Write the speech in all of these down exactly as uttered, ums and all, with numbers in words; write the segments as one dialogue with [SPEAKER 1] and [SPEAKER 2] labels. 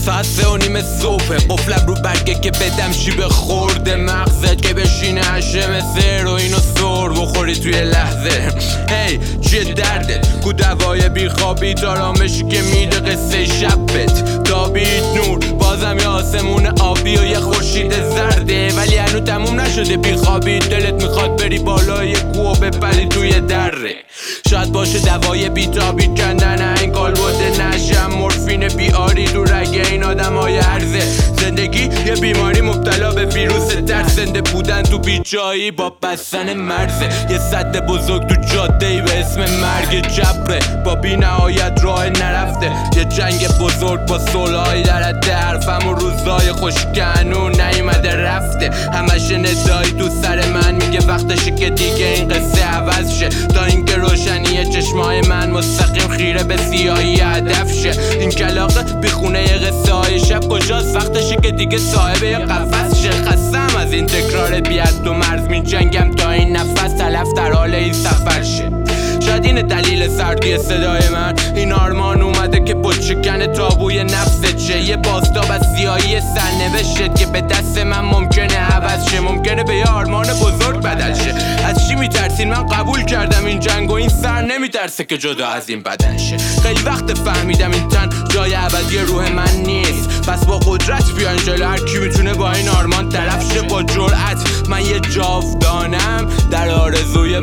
[SPEAKER 1] ساعت سه و نیم صبح، قفلم رو برگه که بدم شیب خورده مغزت که بشینه هشه مثل هروئین و سر بخوری توی لحظه. هی چیه دردت؟ کو دوای بیخوابی آرامشی که میده قصه شبت. تابید نور بازم یه آسمون آبی و یه خورشید زرده، ولی هنو تموم نشده بیخوابی. دلت میخواد بری بالای کوه و بپری توی دره. شاید باشه دوای بیتابی کندن این کالبد نشم مورفین بیاری دو رگه این آدم های عرضه. زندگی یه بیماری مبتلا به ویروس ترس، زنده بودن تو بیجایی با بستن مرزه. یه سد بزرگ تو جاده ای به اسم مرگ جبره، با بی نهایت راه نرفته. یه جنگ بزرگ با صلحای در حد حرفم و روزای خوشکنون نیومده رفته. همش ندایی تو سر من میگه وقتشه که دیگه این قصه عوض شه، تا اینکه روشنی چشمای من مستقیم خیره به سیاهی هدف شه. این کلاغه بیخونه یه قصه های شب کجاست؟ وقتشه که دیگه صاحب یه قفس شه. خستم از این تکرار بیاد تو مرز می جنگم تا این نفس تلف در حال این سفر شه. شاید این دلیل سردی صدای من، این آرمان اومده که بود شکن تابوی نفست شه. یه بازتاب از سیاهی سرنوشت که به دست من ممکنه عوض شه، ممکنه به یه آرمان بزرگ بدل شه. از چی میترسین؟ من قبول کردم این جنگ و این سر نمیترسه که جدا از این بدن شه. خیلی وقت فهمیدم این تن جای ابدی روح من نیست، پس با قدرت بیان جلو. هر کی میتونه با این آرمان طرف شه با جرأت. من یه جاودانم در آرزوی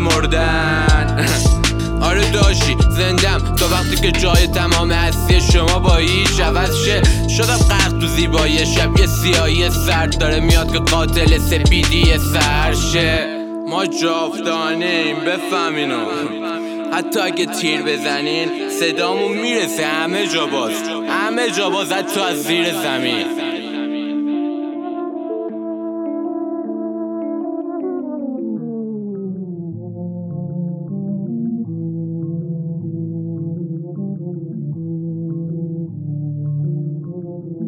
[SPEAKER 1] مردن. آره داشتی زندم تا وقتی که جای تمام هستی شما با هیچ عوض شه. شدم غرق تو زیبایی شب، یه سیاهی سرد داره میاد که قاتل سپیدی سر شه. ما جاودانه ایم بفهمینو، حتی اگه تیر بزنین صدامون میرسه همه جا باز، همه جا باز، حتی از زیر زمین.